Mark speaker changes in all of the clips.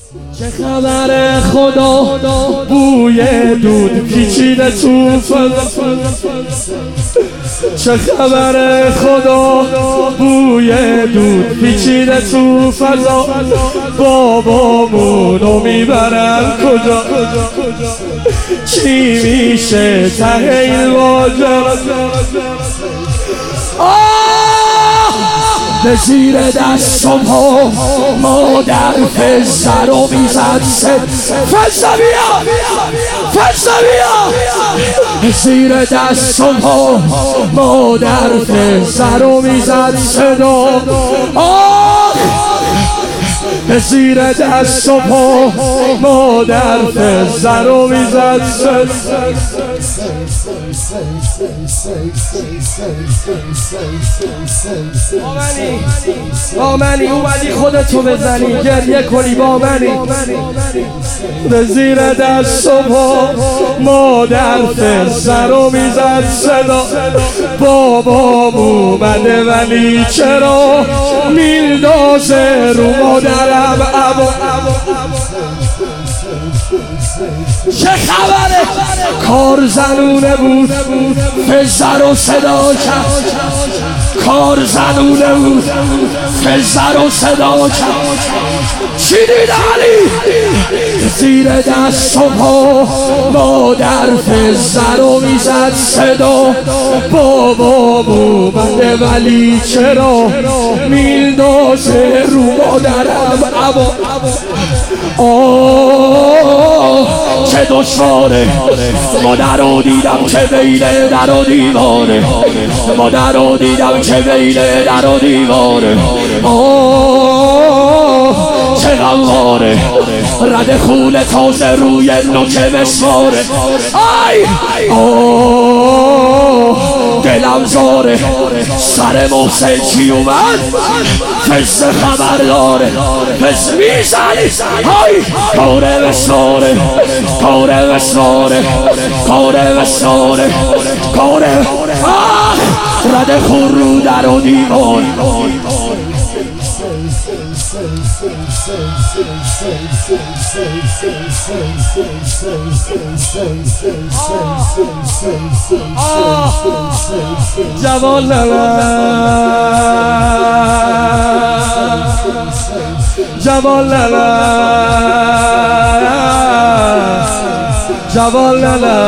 Speaker 1: چه خبر خدا بوی دود پیچیده تو فضا. چه خبر خدا بوی دود پیچیده تو فضا. بابامونو میبرن کجا؟ چی میشه ته این ماجرا؟ به زیر دست و پا مادر فزه رو میزد. فزه بیا فزه بیا. به زیر دست و پا مادر فزه رو میزد صدا. به زیر دست و پا مادر فزه رو میزد صدا. با منی اومدی خودتو بزنی گریه کنی با منی. به زیر دست و پا مادر فزه رو میزد صدا. بابام اومده ولی چرا میندازه رو مادرم ابا. چه خبره؟ کار زنونه بود فزه رو صدا کرد. کار زنونه بود فزه رو صدا کرد. چی دید علی؟ زیر دست و پا مادر فزه رو میزد صدا. بابام اومده ولی چرا میندازه رو مادرم ابا. چه دشواره مادر رو دیدم که بین در و دیواره. مادر رو دیدم که بین در و دیواره. چه غماره رد خون تازه روی نوک مسواره. دلم زاره سر محسن چی اومد؟ فزه خبر داره. فزه میزنی کاره مسواره کاره مسواره کاره مسواره کاره. رد خون رو در و دیوار. جوان جوان جوان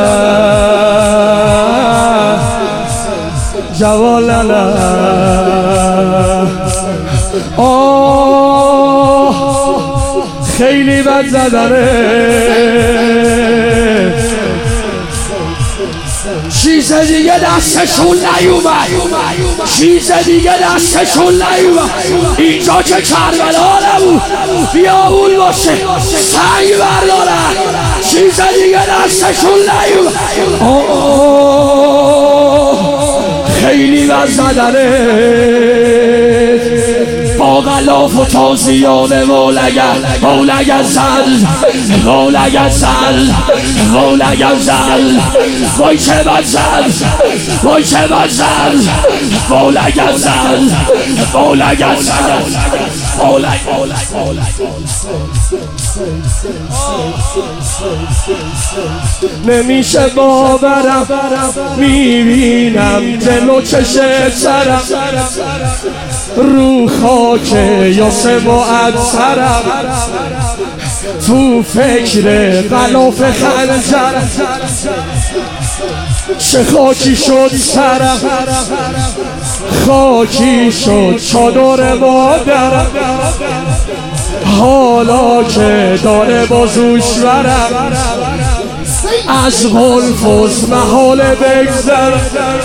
Speaker 1: جوان خیلی بد زدنه. چیز دیگه دستشون نیومد. چیز دیگه دستشون نیومد. اینجا که کربلا نبود بیابون باشه سنگ بردارن. چیز دیگه دستشون نیومد. خیلی بد زدنه. با غلاف و تازیانه مولگ زل وای چه بد زل وای چه بد زل مولگ زل نمیشه باورم میبینم جلو چش سرم. رو خاک یاسم و ادسرم. تو فکر غلاف خنجرم. چه خاکی شد سرم. خاکی شد چادر مادرم. حالا که داره بازوش برم. از غلفوز محال بگذرم.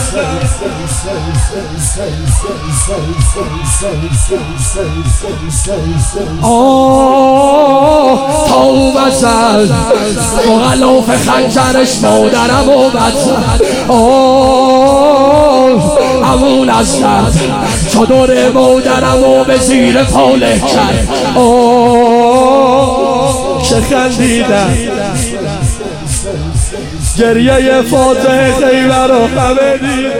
Speaker 1: تا اومد زد با غلاف خنجرش مادرم اومد زد. امون از درد چادر مادرم و به زیر پاله کرد. چه خندیدن گریه فاتح خیبر رو همه دیدن.